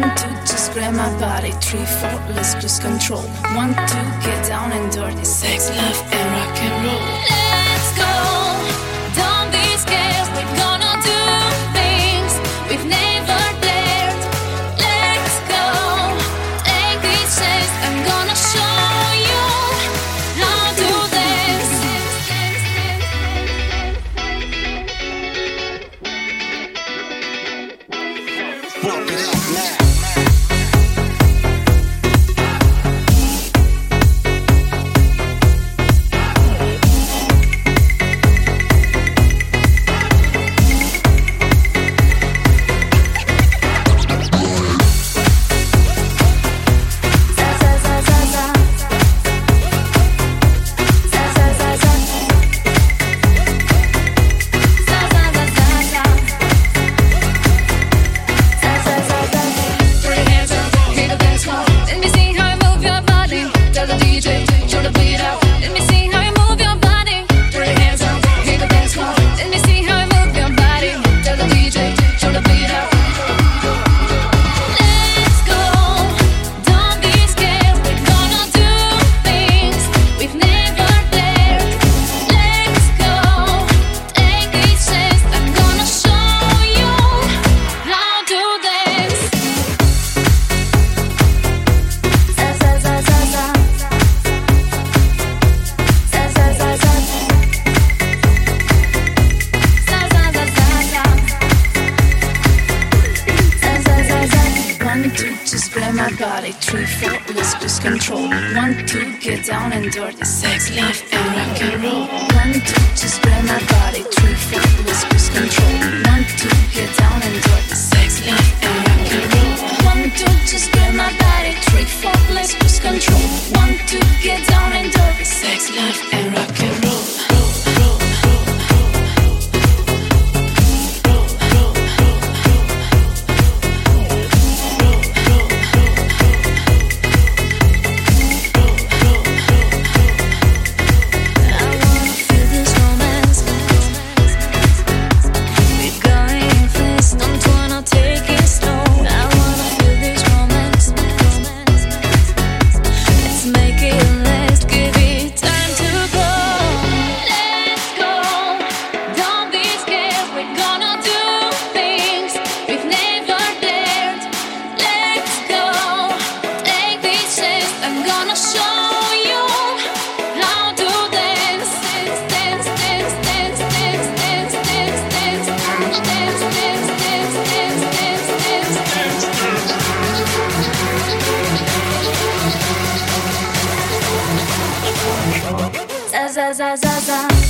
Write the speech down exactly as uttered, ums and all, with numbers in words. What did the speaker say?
One, two, just grab my body. Three, four, let's lose control. One, two, get down and dirty. Sex, love, and rock and roll. Let's go, don't be scared. We're gonna do things we've never dared. Let's go, take this chance. I'm gonna show you how to dance. Pump it up now. Three, four, let's lose control. One, two, get down and dirty. Sex, love, and rock and roll. One, two, just grab my body. Three, four, let's lose control. One, two, get down and dirty. Sex, love, and rock and roll. One, two, just grab my body. Three, four, let's lose control. One, two, get down and dirty. Sex, love, and rock and roll. za za za za